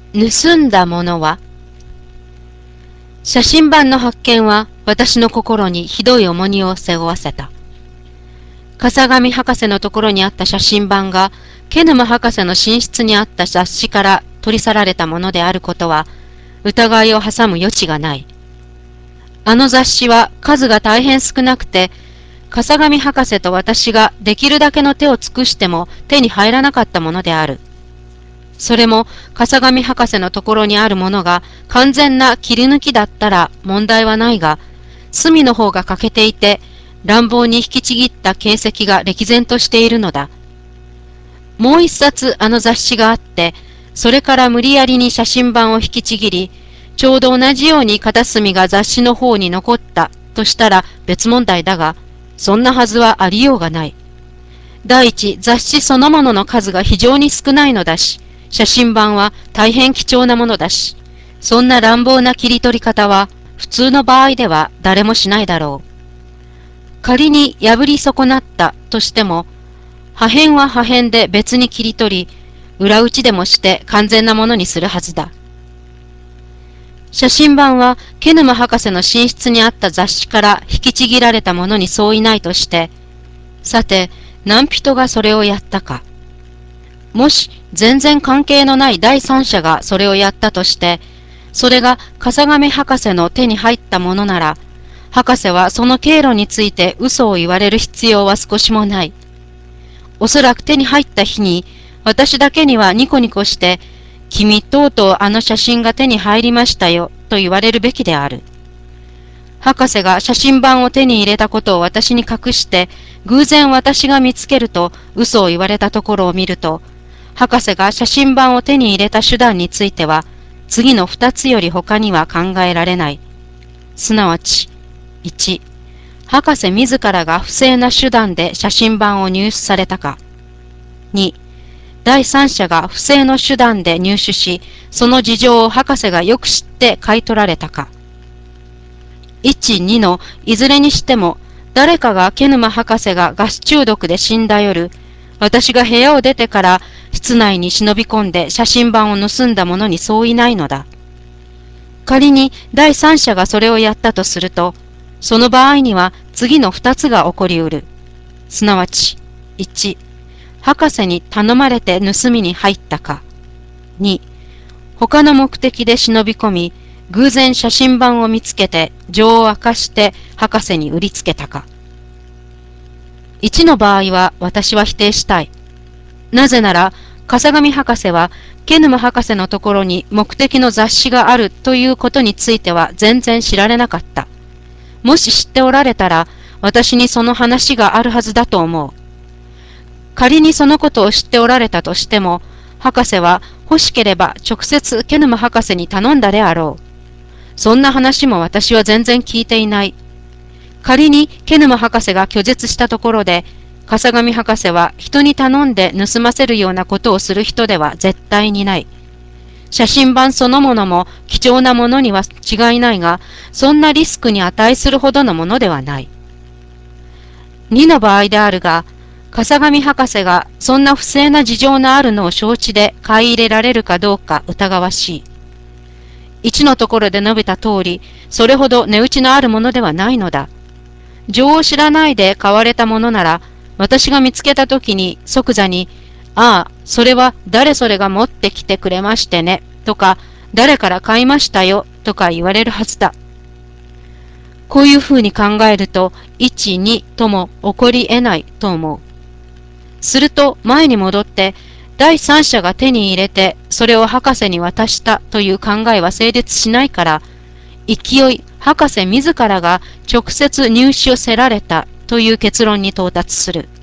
盗んだものは、写真版の発見は私の心にひどい重荷を背負わせた。笠上博士のところにあった写真版が、ケヌム博士の寝室にあった雑誌から取り去られたものであることは、疑いを挟む余地がない。あの雑誌は数が大変少なくて、笠上博士と私ができるだけの手を尽くしても手に入らなかったものである。それも笠上博士のところにあるものが完全な切り抜きだったら問題はないが、隅の方が欠けていて、乱暴に引きちぎった形跡が歴然としているのだ。もう一冊あの雑誌があって、それから無理やりに写真版を引きちぎり、ちょうど同じように片隅が雑誌の方に残ったとしたら別問題だが、そんなはずはありようがない。第一、雑誌そのものの数が非常に少ないのだし、写真版は大変貴重なものだし、そんな乱暴な切り取り方は普通の場合では誰もしないだろう。仮に破り損なったとしても、破片は破片で別に切り取り、裏打ちでもして完全なものにするはずだ。写真版はケヌマ博士の寝室にあった雑誌から引きちぎられたものに相違ないとして、さて、何人がそれをやったか。もし全然関係のない第三者がそれをやったとして、それが笠上博士の手に入ったものなら、博士はその経路について嘘を言われる必要は少しもない。おそらく手に入った日に、私だけにはニコニコして、君とうとうあの写真が手に入りましたよ、と言われるべきである。博士が写真版を手に入れたことを私に隠して、偶然私が見つけると嘘を言われたところを見ると、博士が写真版を手に入れた手段については、次の二つより他には考えられない。すなわち、1、博士自らが不正な手段で写真版を入手されたか。2、第三者が不正の手段で入手し、その事情を博士がよく知って買い取られたか。1、2のいずれにしても、誰かがケヌマ博士がガス中毒で死んだ夜、私が部屋を出てから室内に忍び込んで写真版を盗んだ者に相違ないのだ。仮に第三者がそれをやったとすると、その場合には次の2つが起こりうる。すなわち、1、博士に頼まれて盗みに入ったか。2、他の目的で忍び込み、偶然写真版を見つけて情を明かして博士に売りつけたか。1の場合は私は否定したい。なぜなら、笠上博士はケヌム博士のところに目的の雑誌があるということについては全然知られなかった。もし知っておられたら、私にその話があるはずだと思う。仮にそのことを知っておられたとしても、博士は欲しければ直接ケヌム博士に頼んだであろう。そんな話も私は全然聞いていない。仮にケヌム博士が拒絶したところで、笠上博士は人に頼んで盗ませるようなことをする人では絶対にない。写真版そのものも貴重なものには違いないが、そんなリスクに値するほどのものではない。2の場合であるが、笠上博士がそんな不正な事情のあるのを承知で買い入れられるかどうか疑わしい。1のところで述べた通り、それほど値打ちのあるものではないのだ。情を知らないで買われたものなら、私が見つけたときに即座に、ああ、それは誰それが持ってきてくれましてね、とか、誰から買いましたよ、とか言われるはずだ。こういうふうに考えると、1、2とも起こり得ないと思う。すると前に戻って、第三者が手に入れて、それを博士に渡したという考えは成立しないから、勢い博士自らが直接入手せられたという結論に到達する。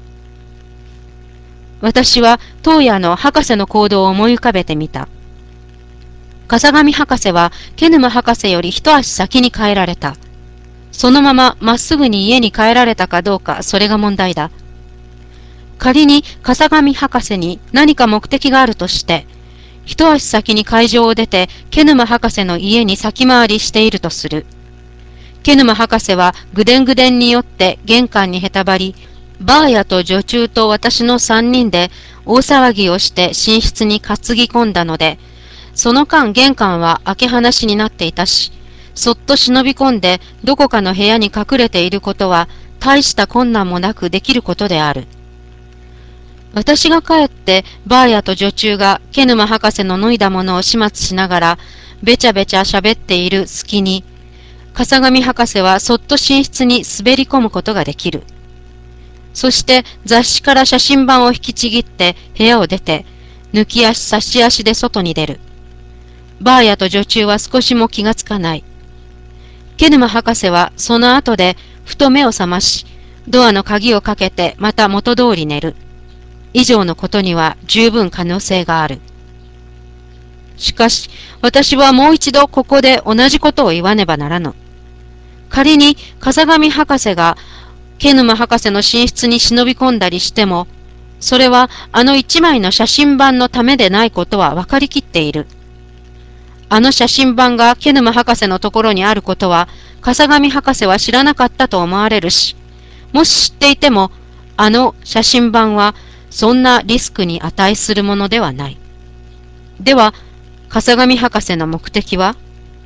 私は当夜の博士の行動を思い浮かべてみた。笠上博士はケヌム博士より一足先に帰られた。そのまままっすぐに家に帰られたかどうか、それが問題だ。仮に笠上博士に何か目的があるとして、一足先に会場を出てケヌム博士の家に先回りしているとする。ケヌム博士はぐでんぐでんによって玄関にへたばり、バーヤと女中と私の3人で大騒ぎをして寝室に担ぎ込んだので、 その間玄関は開け放しになっていたし、そっと忍び込んでどこかの部屋に隠れていることは大した困難もなくできることである。私が帰ってバーヤと女中がケヌマ博士の脱いだものを始末しながらべちゃべちゃ喋っている隙に、笠上博士はそっと寝室に滑り込むことができる。そして雑誌から写真版を引きちぎって部屋を出て、抜き足差し足で外に出る。バーヤと女中は少しも気がつかない。ケヌマ博士はその後でふと目を覚まし、ドアの鍵をかけてまた元通り寝る。以上のことには十分可能性がある。しかし、私はもう一度ここで同じことを言わねばならぬ。仮に風上博士がケヌマ博士の寝室に忍び込んだりしても、それはあの一枚の写真版のためでないことは分かりきっている。あの写真版がケヌマ博士のところにあることは、笠上博士は知らなかったと思われるし、もし知っていても、あの写真版はそんなリスクに値するものではない。では、笠上博士の目的は？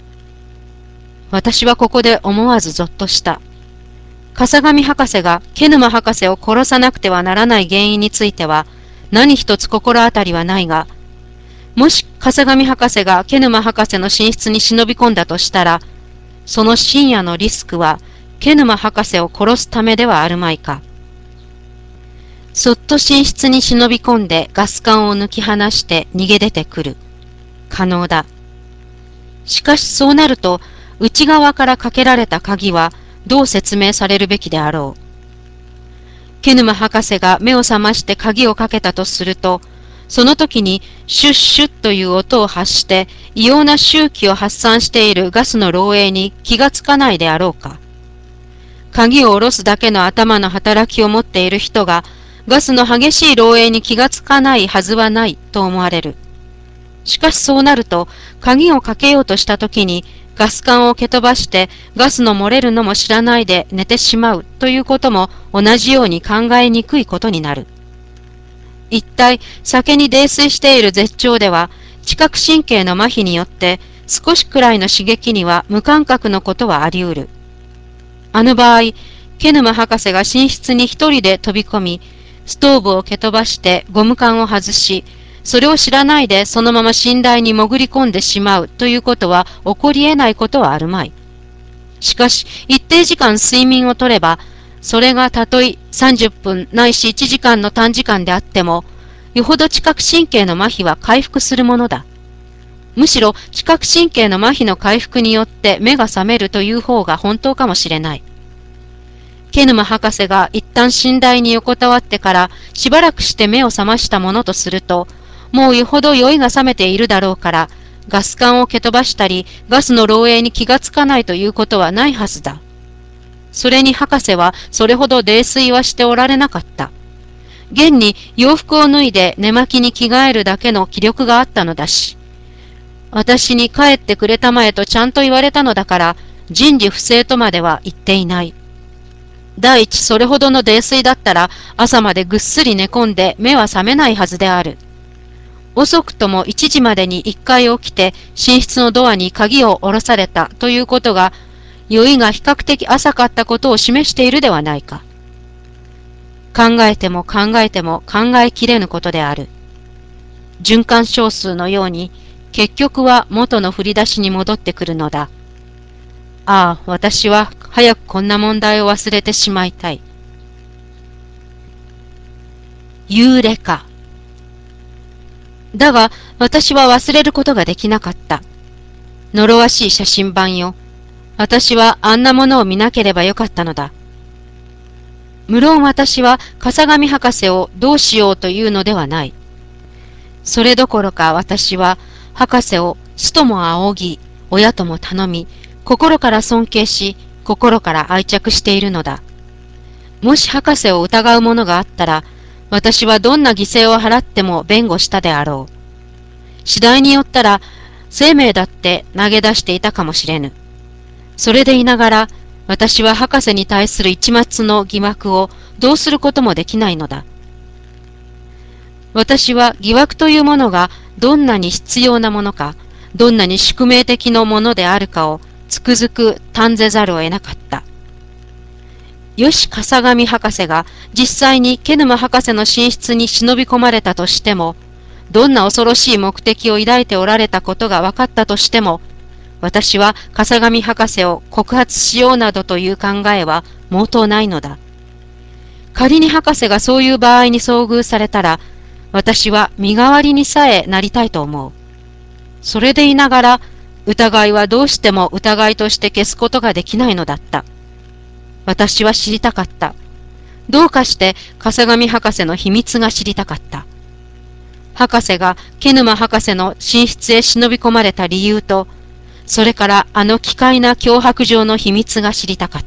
私はここで思わずゾッとした。笠上博士がケヌマ博士を殺さなくてはならない原因については、何一つ心当たりはないが、もし笠上博士がケヌマ博士の寝室に忍び込んだとしたら、その深夜のリスクはケヌマ博士を殺すためではあるまいか。そっと寝室に忍び込んでガス管を抜き放して逃げ出てくる。可能だ。しかしそうなると、内側からかけられた鍵はどう説明されるべきであろう。ケヌマ博士が目を覚まして鍵をかけたとすると、その時にシュッシュッという音を発して異様な周期を発散しているガスの漏洩に気がつかないであろうか。鍵を下ろすだけの頭の働きを持っている人がガスの激しい漏洩に気がつかないはずはないと思われる。しかしそうなると、鍵をかけようとした時にガス管を蹴飛ばしてガスの漏れるのも知らないで寝てしまうということも同じように考えにくいことになる。一体酒に泥酔している絶頂では知覚神経の麻痺によって少しくらいの刺激には無感覚のことはあり得る。あの場合、ケヌマ博士が寝室に一人で飛び込み、ストーブを蹴飛ばしてゴム管を外し、それを知らないでそのまま寝台に潜り込んでしまうということは起こり得ないことはあるまい。しかし、一定時間睡眠をとれば、それがたとえ30分ないし1時間の短時間であっても、よほど知覚神経の麻痺は回復するものだ。むしろ知覚神経の麻痺の回復によって目が覚めるという方が本当かもしれない。ケヌマ博士が一旦寝台に横たわってからしばらくして目を覚ましたものとすると、もうよほど酔いが覚めているだろうから、ガス管を蹴飛ばしたり、ガスの漏洩に気がつかないということはないはずだ。それに博士はそれほど泥酔はしておられなかった。現に洋服を脱いで寝巻きに着替えるだけの気力があったのだし、私に帰ってくれたまえとちゃんと言われたのだから、人事不正とまでは言っていない。第一、それほどの泥酔だったら朝までぐっすり寝込んで目は覚めないはずである。遅くとも1時までに1回起きて寝室のドアに鍵を下ろされたということが、酔いが比較的浅かったことを示しているではないか。考えても考えても考えきれぬことである。循環小数のように結局は元の振り出しに戻ってくるのだ。ああ、私は早くこんな問題を忘れてしまいたい。ユーレカ。だが私は忘れることができなかった。呪わしい写真版よ。私はあんなものを見なければよかったのだ。無論私は笠上博士をどうしようというのではない。それどころか私は博士を師とも仰ぎ、親とも頼み、心から尊敬し、心から愛着しているのだ。もし博士を疑うものがあったら、私はどんな犠牲を払っても弁護したであろう。次第によったら、生命だって投げ出していたかもしれぬ。それでいながら、私は博士に対する一抹の疑惑をどうすることもできないのだ。私は疑惑というものがどんなに必要なものか、どんなに宿命的なものであるかをつくづく嘆ぜざるを得なかった。よし、笠上博士が実際にケヌマ博士の寝室に忍び込まれたとしても、どんな恐ろしい目的を抱いておられたことが分かったとしても、私は笠上博士を告発しようなどという考えは毛頭ないのだ。仮に博士がそういう場合に遭遇されたら、私は身代わりにさえなりたいと思う。それでいながら、疑いはどうしても疑いとして消すことができないのだった。私は知りたかった。どうかして笠上博士の秘密が知りたかった。博士がケヌマ博士の寝室へ忍び込まれた理由と、それからあの奇怪な脅迫状の秘密が知りたかった。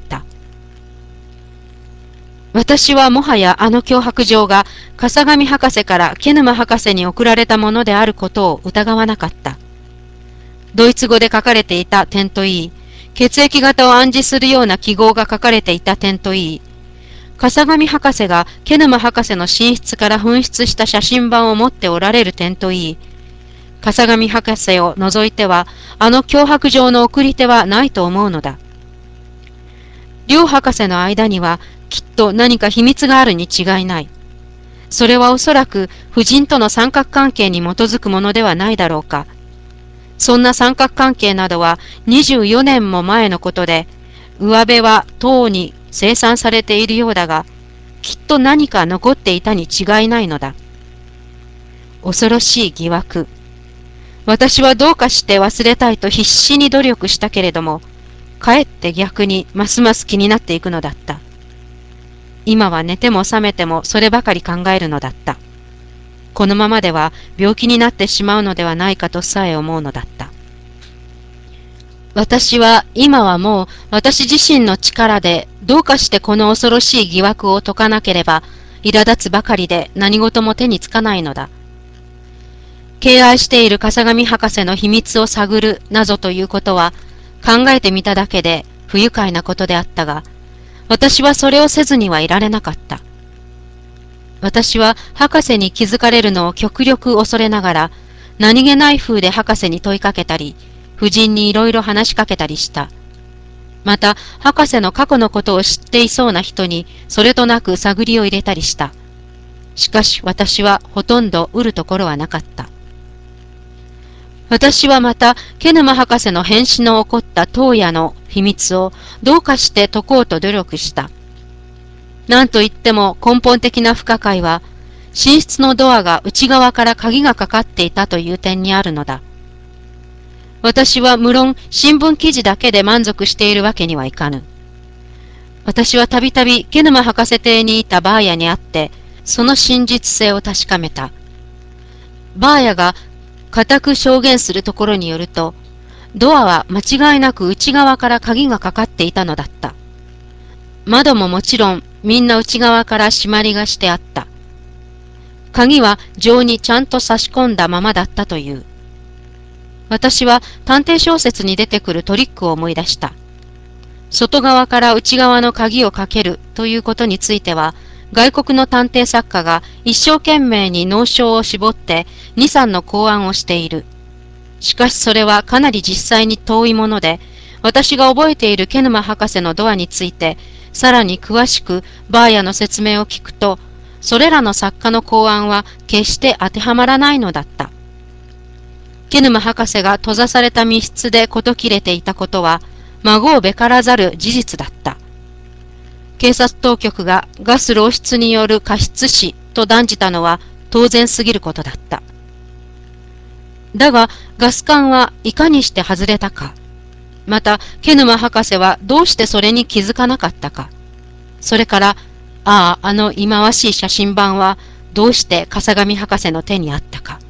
私はもはやあの脅迫状が笠上博士からケヌマ博士に送られたものであることを疑わなかった。ドイツ語で書かれていた点といい、血液型を暗示するような記号が書かれていた点といい、笠上博士がケヌマ博士の寝室から紛失した写真版を持っておられる点といい、笠上博士を除いてはあの脅迫状の送り手はないと思うのだ。両博士の間にはきっと何か秘密があるに違いない。それはおそらく夫人との三角関係に基づくものではないだろうか。そんな三角関係などは24年も前のことで、上辺はとうに清算されているようだが、きっと何か残っていたに違いないのだ。恐ろしい疑惑。私はどうかして忘れたいと必死に努力したけれども、かえって逆にますます気になっていくのだった。今は寝ても覚めてもそればかり考えるのだった。このままでは病気になってしまうのではないかとさえ思うのだった。私は今はもう私自身の力でどうかしてこの恐ろしい疑惑を解かなければ苛立つばかりで何事も手につかないのだ。敬愛している笠上博士の秘密を探るなぞということは考えてみただけで不愉快なことであったが、私はそれをせずにはいられなかった。私は博士に気づかれるのを極力恐れながら、何気ない風で博士に問いかけたり、夫人にいろいろ話しかけたりした。また、博士の過去のことを知っていそうな人に、それとなく探りを入れたりした。しかし私はほとんど得るところはなかった。私はまた、ケヌマ博士の変死の起こった当夜の秘密をどうかして解こうと努力した。何といっても根本的な不可解は、寝室のドアが内側から鍵がかかっていたという点にあるのだ。私は無論新聞記事だけで満足しているわけにはいかぬ。私はたびたびケヌマ博士邸にいたバーヤに会って、その真実性を確かめた。バーヤが固く証言するところによると、ドアは間違いなく内側から鍵がかかっていたのだった。窓ももちろんみんな内側から閉まりがしてあった。鍵は錠にちゃんと差し込んだままだったという。私は探偵小説に出てくるトリックを思い出した。外側から内側の鍵をかけるということについては、外国の探偵作家が一生懸命に脳章を絞って2、3の考案をしている。しかしそれはかなり実際に遠いもので、私が覚えているケヌマ博士のドアについて、さらに詳しくバーヤの説明を聞くと、それらの作家の考案は決して当てはまらないのだった。ケヌマ博士が閉ざされた密室で事切れていたことは、孫をべからざる事実だった。警察当局がガス漏出による過失死と断じたのは当然すぎることだった。だが、ガス管はいかにして外れたか。また、ケヌマ博士はどうしてそれに気づかなかったか。それから、あの忌まわしい写真版はどうして笠上博士の手にあったか。